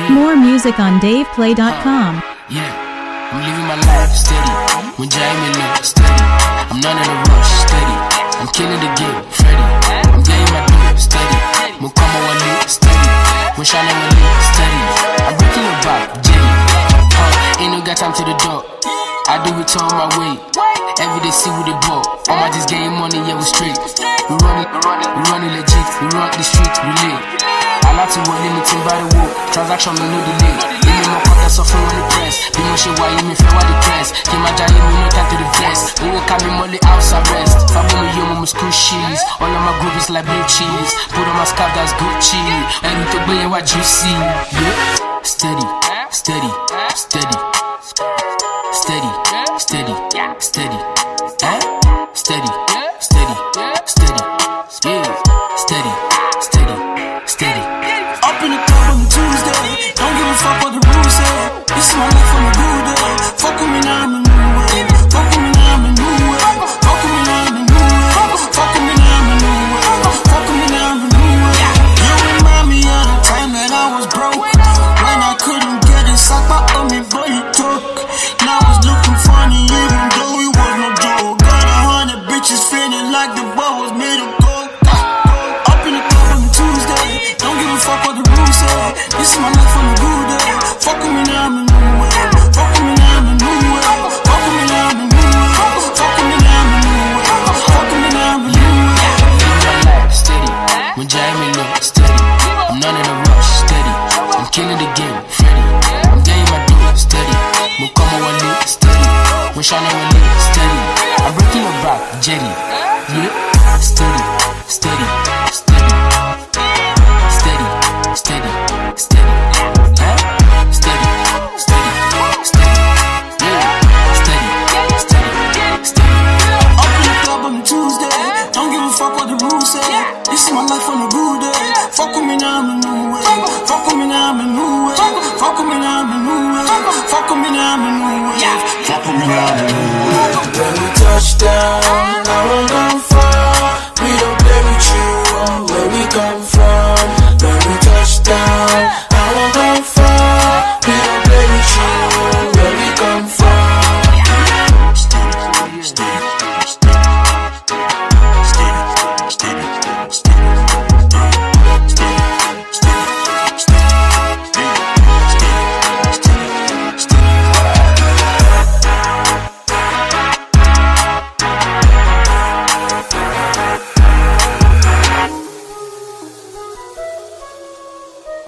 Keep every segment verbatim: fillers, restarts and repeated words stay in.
More music on dave play dot com. Yeah, I'm living my life steady. When Jamie look steady, I'm not in a rush, steady. I'm killing the game, Freddy. I'm getting my dough, steady. Mukama Wali, steady. When Shana Wali, steady. I'm breaking your back, jelly. Huh, ain't no got time to the door. I do it all my way. Every day see with the ball. All my just getting money, yeah, we straight. We run it, we run it, we run it legit. We run the street, we lit. I like to work limiting by the wall. Transaction, me no delay. Give me more pockets off on the press. Be more shit why you me feel why the press. Give my giant, me no time to the vest. We will carry money outside rest. Fabu me yo, my school cheese. All of my group is like blue cheese. Put on my scarf, that's Gucci. And you to be what you see. Yeah, steady, steady, steady. Steady, steady, steady, eh? Steady, steady, steady, yeah, steady, steady, steady. Up in the club on the Tuesday, don't give a fuck what the rules say. This is my life on the good day. Fuck with me now, I'm a new way. Fuck with me now, I'm a new way. Fuck with me now, I'm a new way. Fuck with me now, I'm a new way. Fuck with me now, I'm a new way. You remind me of the time that I was broke, when I couldn't get it, suck my on me, boy, you took. Now I was looking funny, even though it was no joke. Got a hundred bitches feeling like the world was made of gold. Up in the club on the Tuesday, don't give a fuck what the rules say. This is my life on the good day. Fuck with me now, I'm a new way. Fuck with me now, I'm a new way. Fuck with me now, I'm a new way. Fuck with me now, I'm a new way. Fuck with me now, I'm a new way. Living my life steady. When Jamie look steady, I'm not in a rush, steady. I'm killing the game, Freddy. I'm getting my dough, steady. Mukama Wali, steady. When Shana Wali, steady. I'm breaking your back, jelly. Yeah, steady, steady, steady. Steady, steady, steady. Huh? Steady, steady, steady. Yeah, steady, steady, steady. Up in the club on the Tuesday, don't give a fuck what the rules say. This is my life on a good day. Fuck with me now, I'm a new way. Fuck with me now, I'm a new way. Fuck with me now, I'm a new way. Fuck with me now, I'm a new way. Fuck with me now, I'm a new way. When we touch down, I won't come far. We don't play with you, where we come from. When we touch down, I won't come far. We don't play with you, where we come from. Steady, steady, steady, steady, steady.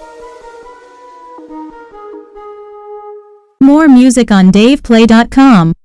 More music on dave play dot com.